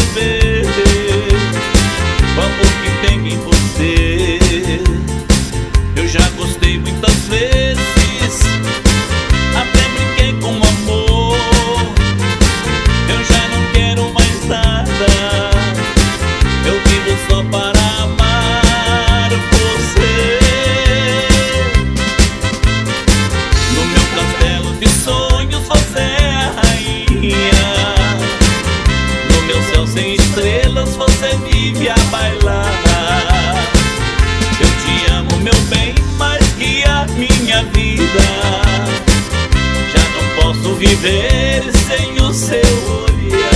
perceber o amor que tenho em você. Eu já gostei muitas vezes, até brinquei com o amor. Eu já não quero mais nada, eu vivo só para amar você. No meu castelo de sonhos você é a rainha, no meu céu sem estrelas você vive a bailar. Eu te amo, meu bem, mais que a minha vida. Já não posso viver sem o seu olhar.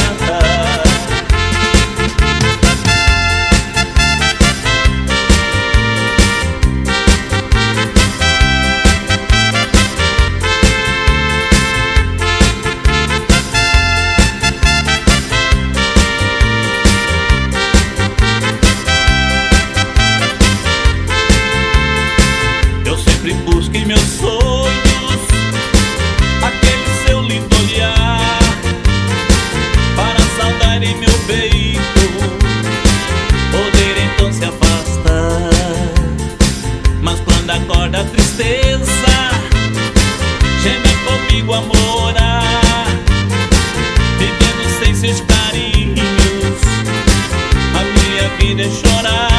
Busque meus sonhos, aquele seu lindo olhar, para saudar em meu peito, poder então se afastar. Mas quando acorda a tristeza, geme comigo a morar, vivendo sem seus carinhos, a minha vida é chorar.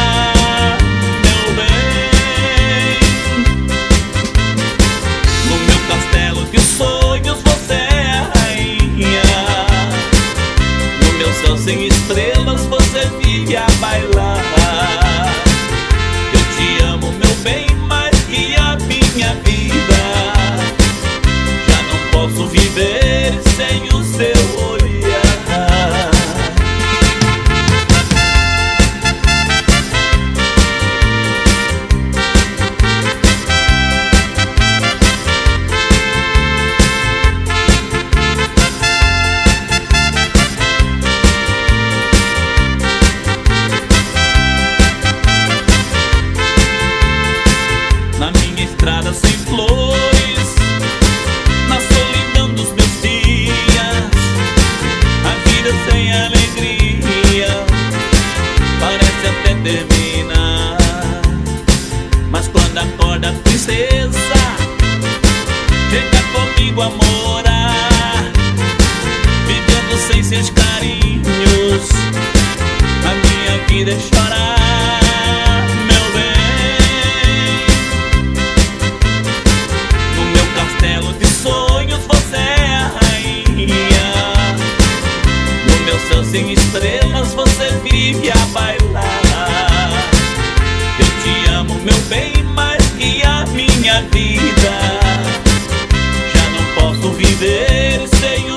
Sem estrelas você vive a bailar. Eu te amo, meu bem, mais que a minha vida. Já não posso viver sem o seu olhar. Estrada sem flores, na solidão dos meus dias, a vida sem alegria parece até terminar. Mas quando acorda a tristeza, chega comigo a morar, vivendo sem seus carinhos, a minha vida é chorar. Sem estrelas você vive a bailar. Eu te amo, meu bem, mais que a minha vida. Já não posso viver sem o